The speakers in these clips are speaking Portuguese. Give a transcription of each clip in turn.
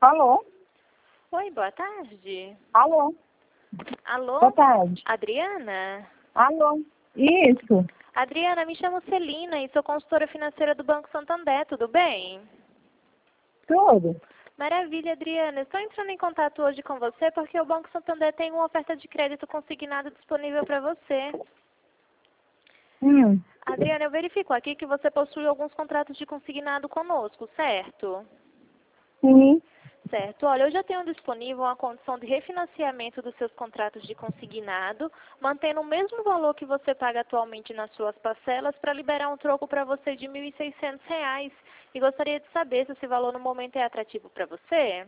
Alô? Oi, boa tarde. Alô? Alô? Boa tarde. Adriana? Alô? Isso. Adriana, me chamo Celina e sou consultora financeira do Banco Santander, tudo bem? Tudo? Maravilha, Adriana. Estou entrando em contato hoje com você porque o Banco Santander tem uma oferta de crédito consignado disponível para você. Adriana, eu verifico aqui que você possui alguns contratos de consignado conosco, certo? Sim. Certo. Olha, eu já tenho disponível uma condição de refinanciamento dos seus contratos de consignado, mantendo o mesmo valor que você paga atualmente nas suas parcelas, para liberar um troco para você de R$ 1.600. E gostaria de saber se esse valor no momento é atrativo para você.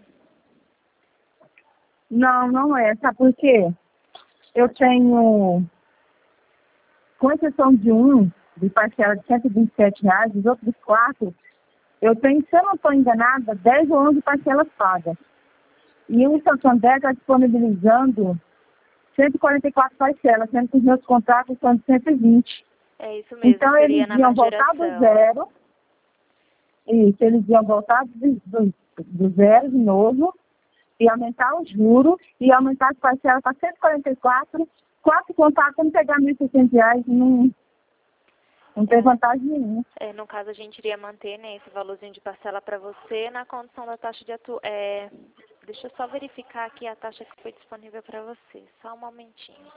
Não, não é. Sabe por quê? Eu tenho, com exceção de um, de parcela de R$ 127, os outros 4, eu tenho, se eu não estou enganada, 10 ou 11 parcelas pagas. E o Santander está disponibilizando 144 parcelas, sendo que os meus contratos são de 120. É isso mesmo, Então, seria eles na iam voltar do majoração. zero. Isso, eles iam voltar do zero de novo e aumentar os juros e aumentar as parcelas para 144. 4 contratos, não pegar R$ 1.600, não tem vantagem nenhuma. No caso, a gente iria manter, né, esse valorzinho de parcela para você na condição da taxa de Deixa eu só verificar aqui a taxa que foi disponível para você. Só um momentinho.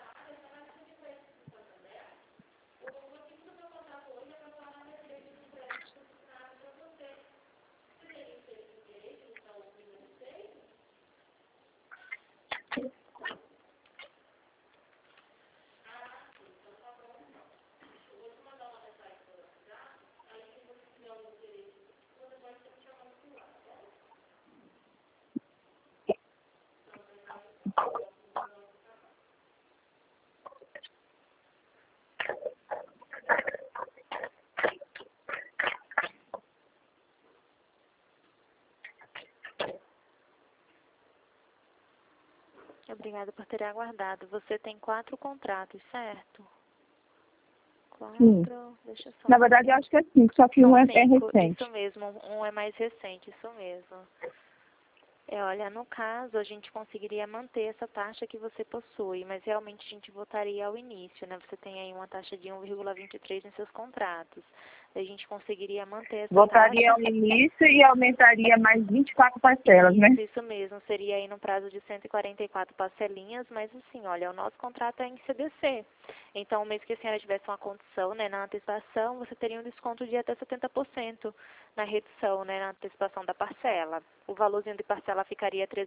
Obrigada por ter aguardado. Você tem 4 contratos, certo? 4. Sim. Deixa eu só... Na verdade, eu acho que é 5, só que São um é 5, recente. isso mesmo. Um é mais recente, isso mesmo. Olha, no caso, a gente conseguiria manter essa taxa que você possui, mas realmente a gente voltaria ao início, né? Você tem aí uma taxa de 1,23 em seus contratos. A gente conseguiria manter essa Voltaria taxa. ao início e aumentaria mais 24 parcelas, né? Isso mesmo, seria aí no prazo de 144 parcelinhas, mas assim, olha, o nosso contrato é em CDC. Então, mês que a senhora tivesse uma condição, né, na antecipação, você teria um desconto de até 70% na redução, né, na antecipação da parcela. O valorzinho de parcela ficaria R$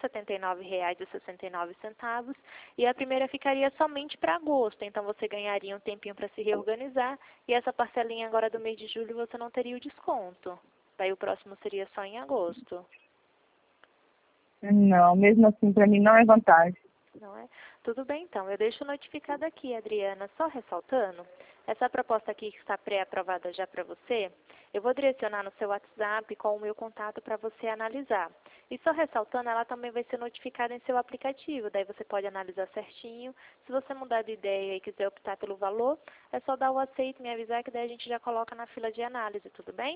379,69 e a primeira ficaria somente para agosto. Então, você ganharia um tempinho para se reorganizar e essa parcelinha agora do mês de julho você não teria o desconto. Daí o próximo seria só em agosto. Não, mesmo assim, para mim não é vantagem. Não é? Tudo bem, então. Eu deixo notificado aqui, Adriana, só ressaltando, essa proposta aqui que está pré-aprovada já para você, eu vou direcionar no seu WhatsApp com o meu contato para você analisar. E só ressaltando, ela também vai ser notificada em seu aplicativo, daí você pode analisar certinho. Se você mudar de ideia e quiser optar pelo valor, é só dar o aceito e me avisar que daí a gente já coloca na fila de análise, tudo bem?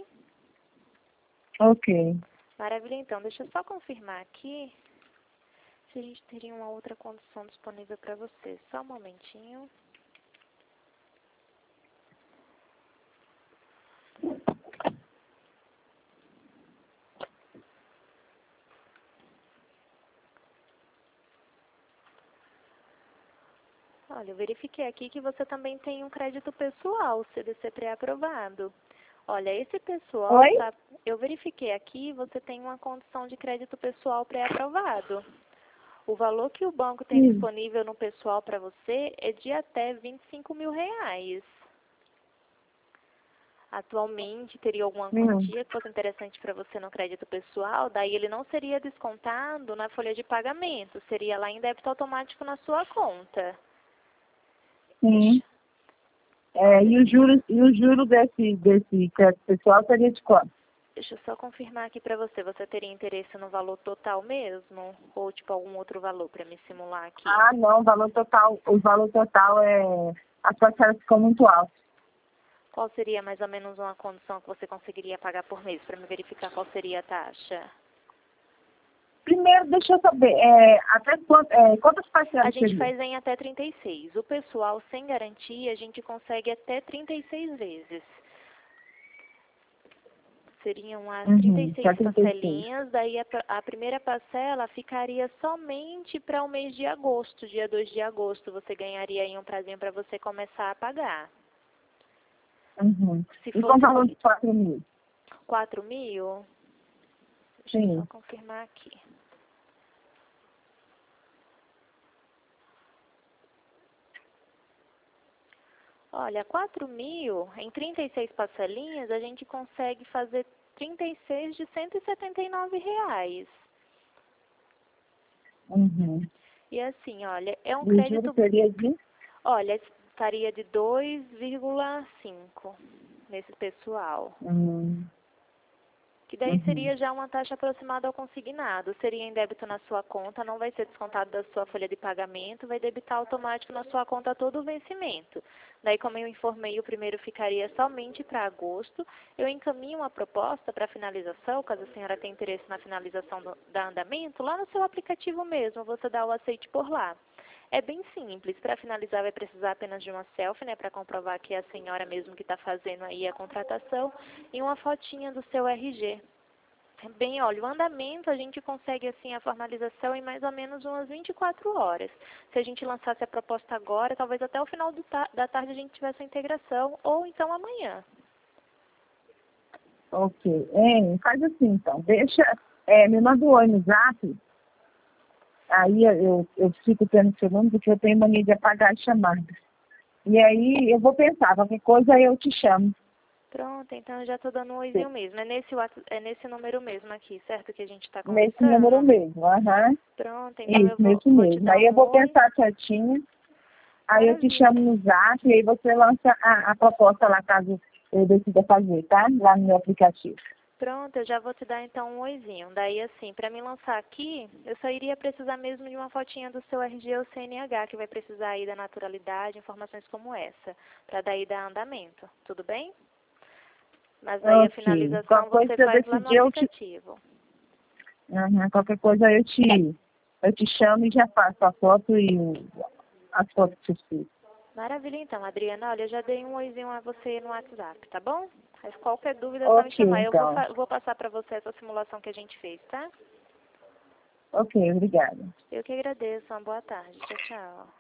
Ok. Maravilha, então. Deixa eu só confirmar aqui se a gente teria uma outra condição disponível para você. Só um momentinho. Olha, eu verifiquei aqui que você também tem um crédito pessoal, CDC pré-aprovado. Olha, esse pessoal Oi? eu verifiquei aqui, você tem uma condição de crédito pessoal pré-aprovado. O valor que o banco tem disponível no pessoal para você é de até R$ 25.000. Atualmente, teria alguma quantia que fosse interessante para você no crédito pessoal, daí ele não seria descontado na folha de pagamento, seria lá em débito automático na sua conta. Sim. E o juro desse crédito pessoal seria de quanto? Deixa eu só confirmar aqui para você. Você teria interesse no valor total mesmo? Ou, tipo, algum outro valor para me simular aqui? Ah, não, o valor total as parcelas ficam muito altas. Qual seria mais ou menos uma condição que você conseguiria pagar por mês, para me verificar qual seria a taxa? Primeiro, deixa eu saber, quantas parcelas A gente seria? faz em até 36. O pessoal sem garantia, a gente consegue até 36 vezes. Seriam as 36 Só 36. parcelinhas, daí a primeira parcela ficaria somente para o mês de agosto, dia 2 de agosto. Você ganharia aí um prazinho para você começar a pagar. Se E fosse com valor de 4.000? 4.000? Deixa eu Sim. só confirmar aqui. Olha, 4.000, em 36 parcelinhas, a gente consegue fazer 36 de R$ 179. E assim, olha, é um E o juro crédito... seria de? Olha, estaria de 2,5 nesse pessoal. Que daí seria já uma taxa aproximada ao consignado. Seria em débito na sua conta, não vai ser descontado da sua folha de pagamento, vai debitar automático na sua conta todo o vencimento. Daí, como eu informei, o primeiro ficaria somente para agosto. Eu encaminho uma proposta para finalização, caso a senhora tenha interesse na finalização da andamento, lá no seu aplicativo mesmo, você dá o aceite por lá. É bem simples. Para finalizar, vai precisar apenas de uma selfie, né, para comprovar que é a senhora mesmo que está fazendo aí a contratação, e uma fotinha do seu RG. Bem, olha, o andamento a gente consegue assim a formalização em mais ou menos umas 24 horas. Se a gente lançasse a proposta agora, talvez até o final da tarde a gente tivesse a integração, ou então amanhã. Ok. Faz assim, então. Me manda o oi no Zap. Aí eu fico tendo seu nome, porque eu tenho mania de apagar as chamadas. E aí eu vou pensar, qualquer coisa eu te chamo. Pronto, então eu já estou dando um oizinho mesmo. É nesse número mesmo aqui, certo? Que a gente está Nesse conversando? número mesmo, Pronto, então Isso, eu nesse vou te mesmo. dar Aí eu um vou oi. pensar certinho. Aí eu te Maravilha. chamo no Zap e aí você lança a proposta lá, caso eu decida fazer, tá? Lá no meu aplicativo. Pronto, eu já vou te dar então um oizinho. Daí assim, para me lançar aqui, eu só iria precisar mesmo de uma fotinha do seu RG ou CNH, que vai precisar aí da naturalidade, informações como essa, para daí dar andamento. Tudo bem? Mas daí a Ok. finalização Qualquer coisa você que eu faz lá no decidir, aplicativo. qualquer coisa eu te chamo e já faço a foto e as fotos que eu fiz. Maravilha então, Adriana. Olha, eu já dei um oizinho a você no WhatsApp, tá bom? Mas qualquer dúvida é só me Ok, chamar. Eu então. vou passar para você essa simulação que a gente fez, tá? Ok, obrigada. Eu que agradeço. Uma boa tarde. Tchau, tchau.